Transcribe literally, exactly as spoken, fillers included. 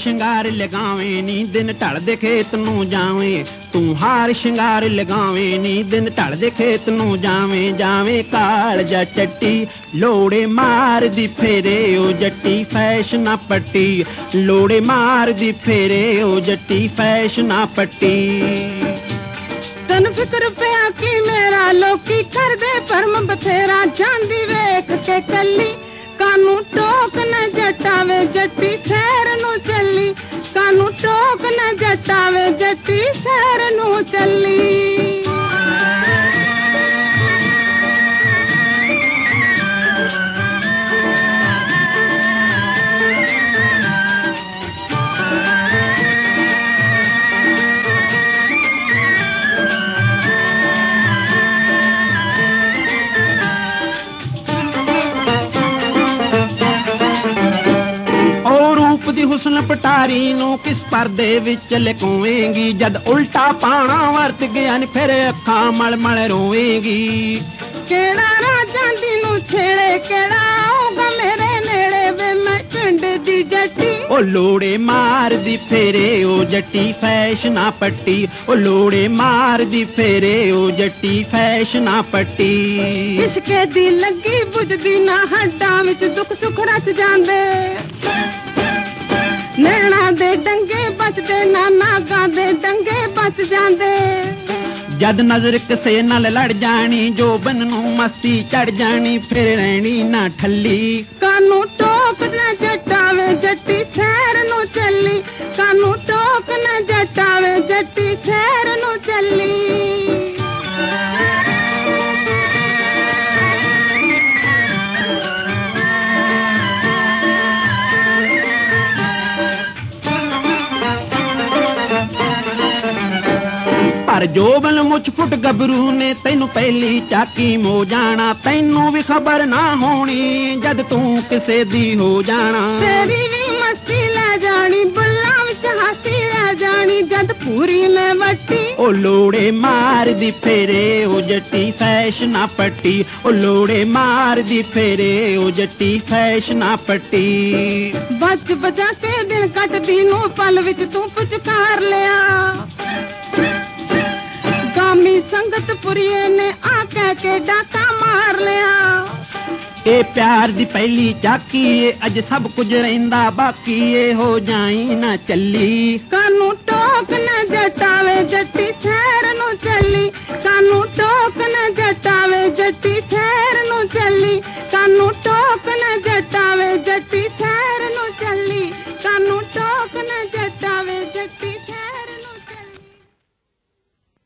ਸ਼ਿੰਗਾਰ ਲਗਾਵੇਂ ਨੀ ਦਿਨ ਢਲਦੇ ਖੇਤ ਨੂੰ ਜਾਵੇਂ ਤੂੰ ਹਾਰ ਸ਼ਿੰਗਾਰ ਲਗਾਵੇਂ ਨੀ ਦਿਨ ਢਲਦੇ ਖੇਤ ਨੂੰ ਜਾਵੇਂ ਜਾਵੇਂ ਕਾਲਜਾ ਚੱਟੀ ਲੋੜੇ ਮਾਰਦੀ ਫੇਰੇ ਉਹ ਜੱਟੀ ਫੈਸ਼ਨਾ ਪੱਟੀ ਲੋੜੇ ਮਾਰਦੀ ਫੇਰੇ ਉਹ ਜੱਟੀ ਫੈਸ਼ਨਾ ਪੱਟੀ ਤੈਨੂੰ ਫਿਕਰ ਪਿਆ ਕਿ ਮੇਰਾ ਲੋਕੀ ਕਰਦੇ ਭਰਮ ਬਥੇਰਾ ਜਾਂਦੀ ਵੇਖ ਕੇ ਕੱਲੀ ਕਾਨੂੰ ਟੋਕ ਨਾ ਜਟਾਵੇ ਜੱਟੀ ਸ਼ਹਿਰ ਨੂੰ ਚੱਲੀ ਕਾਨੂੰ ਟੋਕ ਨਾ ਜਟਾਵੇ ਜੱਟੀ ਸ਼ਹਿਰ ਨੂੰ ਚੱਲੀ ਦੀ ਹੁਸਨ ਪਟਾਰੀ ਨੂੰ ਕਿਸ ਪਰਦੇ ਵਿੱਚ ਲਕੋਵੇਂਗੀ ਜਦ ਉਲਟਾ ਪਾਣਾ ਵਰਤ ਗਿਆ ਨੀ ਫਿਰ ਅੱਖਾਂ ਮਲ ਮਲ ਰੋਵੇਂਗੀ ਕਿਹੜਾ ਰਾਜਾਂ ਦੀ ਨੂੰ ਛੇੜੇ ਕਿਹੜਾ ਆਊਗਾ ਮੇਰੇ ਨੇੜੇ ਵੇ ਮੈਂ ਪਿੰਡ ਦੀ ਜੱਟੀ ਉਹ ਲੋੜੇ ਮਾਰਦੀ ਫੇਰੇ ਉਹ ਜੱਟੀ ਫੈਸ਼ਨਾ ਪੱਟੀ ਉਹ ਲੋੜੇ ਮਾਰਦੀ ਫੇਰੇ ਉਹ ਜੱਟੀ ਫੈਸ਼ਨਾ ਪੱਟੀ ਇਸ਼ਕੇ ਦੀ ਲੱਗੀ ਬੁਝਦੀ ਨਾ ਹੱਡਾਂ ਵਿੱਚ ਦੁੱਖ ਸੁੱਖ ਰਚ ਜਾਂਦੇ ਨੈਣਾ ਦੇ ਡੰਗੇ ਬਚਦੇ ਨਾ ਨਾਗਾਂ ਦੇ ਡੰਗੇ ਬਚ ਜਾਂਦੇ ਜਦ ਨਜ਼ਰ ਕਿਸੇ ਨਾਲ ਲੜ ਜਾਣੀ ਜੋਬਨ ਨੂੰ ਮਸਤੀ ਚੜ ਜਾਣੀ ਫਿਰ ਰਹਿਣੀ ਨਾ ਠੱਲੀ ਕਾਨੂੰ ਟੋਕ ਨਾ ਜਟਾਵੇ ਜੱਟੀ ਸ਼ਹਿਰ ਨੂੰ ਚੱਲੀ ਕਾਨੂੰ ਟੋਕ ਨਾ ਜਟਾਵੇ ਜੱਟੀ ਸ਼ਹਿਰ ਨੂੰ ਚੱਲੀ ਪਰ ਜੋਬਨ ਮੁੱਛ ਫੁੱਟ ਗੱਭਰੂ ਨੇ ਤੈਨੂੰ ਪਹਿਲੀ ਚਾਕੀ ਮੋ ਜਾਣਾ ਤੈਨੂੰ ਵੀ ਖਬਰ ਨਾ ਹੋਣੀ ਜਦ ਤੂੰ ਕਿਸੇ ਦੀ ਹੋ ਜਾਣਾ ਤੇਰੀ ਵੀ ਮਸਤੀ ਲੈ ਜਾਣੀ ਬੁੱਲਾਂ ਵਿੱਚ ਹਾਸੀ ਲੈ ਜਾਣੀ ਜਦ ਪੂਰੀ ਮੈਂ ਵੱਟੀ ਉਹ ਲੋੜੇ ਮਾਰਦੀ ਫੇਰੇ ਉਹ ਜੱਟੀ ਫੈਸ਼ਨਾ ਪੱਟੀ ਉਹ ਲੋੜੇ ਮਾਰਦੀ ਫੇਰੇ ਉਹ ਜੱਟੀ ਫੈਸ਼ਨਾ ਪੱਟੀ ਬਚ ਬਚਾ ਕੇ ਦਿਲ ਕੱਟਦੀ ਨੂੰ ਪਲ ਵਿੱਚ ਤੂੰ ਪੁਚਕਾਰ ਲਿਆ ਕਾਮੀ ਸੰਗਤ ਪੁਰੀਏ ਨੇ ਆ ਕਹਿ ਕੇ ਡਾਕਾ ਮਾਰ ਲਿਆ ਇਹ ਪਿਆਰ ਦੀ ਪਹਿਲੀ ਚਾਕੀ ਏ ਅੱਜ ਸਭ ਕੁਝ ਰਹਿੰਦਾ ਬਾਕੀ ਏ ਹੋ ਜਾਈ ਨਾ ਚੱਲੀ ਕਾਨੂੰ ਟੋਕ ਨਾ ਜਟਾਵੇ ਜੱਟੀ